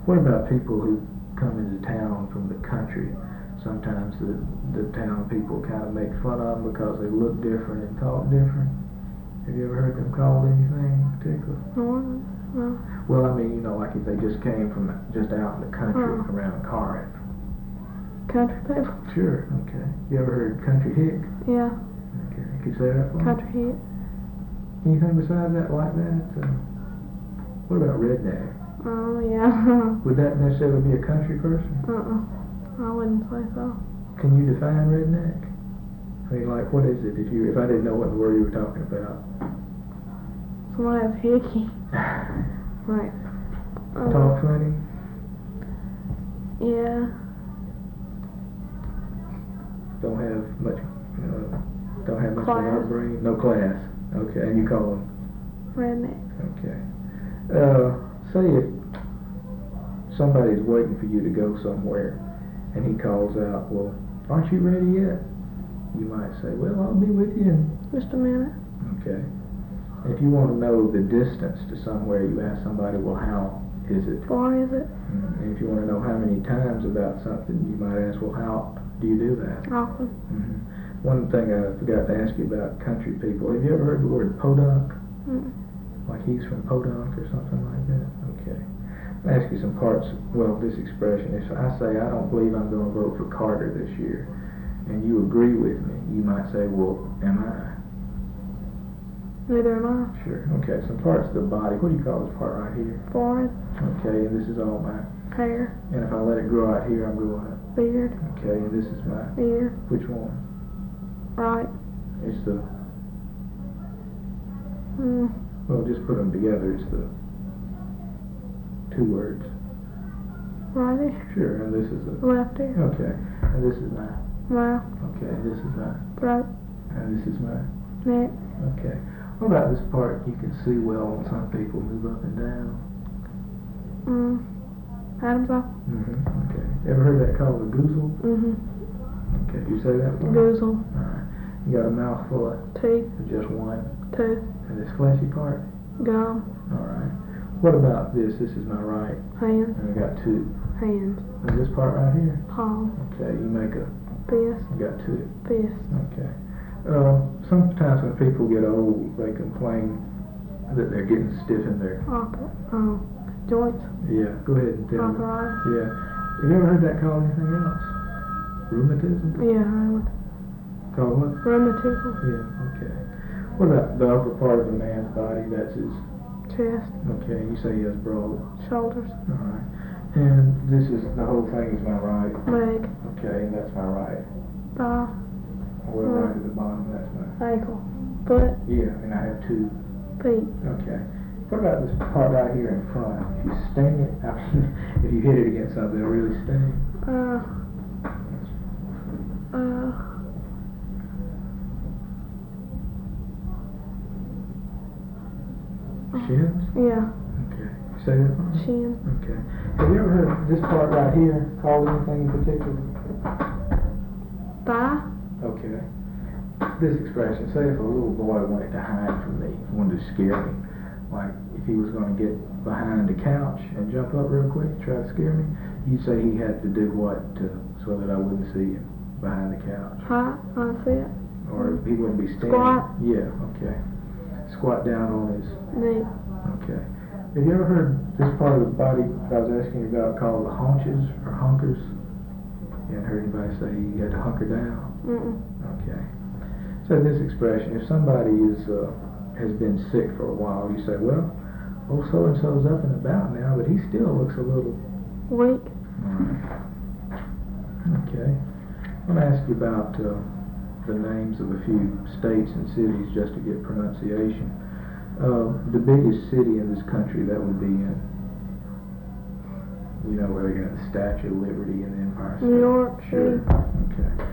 What about people who come into town from the country? Sometimes the town people kind of make fun of them because they look different and talk different. Have you ever heard them called anything in particular? No. Well, I mean, like if they just came from just out in the country around Corinth. Country people? Sure, okay. You ever heard country hick? Yeah. Okay, can you say that for me? Country hick. Anything besides that like that? What about redneck? Oh, yeah. Would that necessarily be a country person? I wouldn't say so. Can you define redneck? I mean, like, what is it if I didn't know what the word you were talking about? Somebody that's hickey. Right. Talk funny? Yeah. Don't have much of Class. an upbringing? No class. Okay, and you call them? Redneck. Okay. Say if somebody's waiting for you to go somewhere and he calls out, well, aren't you ready yet? You might say, well, I'll be with you in just a minute. Okay. If you want to know the distance to somewhere, you ask somebody, well, how is it? Far is it? And if you want to know how many times about something, you might ask, well, how do you do that? Often. One thing I forgot to ask you about country people, have you ever heard the word podunk? Like he's from Podunk or something like that? Okay. I'll ask you some parts, this expression. If I say, I don't believe I'm going to vote for Carter this year, and you agree with me, you might say, well, am I? Neither am I. Sure. Okay, some parts of the body. What do you call this part right here? Forehead. Okay, and this is all my Hair. And if I let it grow out here, I'm growing up. Beard. Okay, and this is my Ear. Which one? Right. It's the Well, just put them together. It's the two words. Righty. Sure, and this is the Left ear. Okay, and this is my Mouth. Okay, and this is my Throat. And this is my Neck. Okay. What about this part you can see well on some people move up and down? Adam's apple. Okay. Ever heard that called a goozle? Okay, you say that for me? Goozle. Alright. You got a mouthful of Teeth. just one? Two. And this fleshy part? Gum. Alright. What about this? This is my right. Hand. And I got two. Hands. And this part right here? Palm. Okay, you make a Fist. You got two. Fist. Okay. Sometimes when people get old, they complain that they're getting stiff in their Joints. Yeah, go ahead and tell me. Arthritis. Yeah. Have you ever heard that called anything else? Rheumatism? Yeah, I would. Called what? Rheumatism. Yeah, okay. What about the upper part of a man's body? That's his Chest. Okay, you say he has broad Shoulders. Alright. And this is the whole thing is my right. Leg. Okay, and that's my right. Thigh. Well, right at the bottom, that's my Ankle. Foot. Yeah, and I have two Feet. Okay. What about this part right here in front? If you sting it, if you hit it against something, it'll really sting. Shins? Yeah. Okay. Say that for me? Shin. Okay. Have you ever heard this part right here called anything in particular? Thigh. Okay. This expression, say if a little boy wanted to hide from me, wanted to scare me, like if he was going to get behind the couch and jump up real quick, try to scare me, you'd say he had to do what so that I wouldn't see him behind the couch? High. I see it. Or he wouldn't be standing. Squat. Yeah, okay. Squat down on his Knee. Okay. Have you ever heard this part of the body that I was asking you about called the haunches or hunkers? You haven't heard anybody say you had to hunker down? Okay. So this expression, if somebody has been sick for a while, you say, well, old so-and-so's up and about now, but he still looks a little weak. Alright. Okay. I'm going to ask you about the names of a few states and cities just to get pronunciation. The biggest city in this country, that would be in, where they got the Statue of Liberty and the Empire State. New York. Sure. Okay.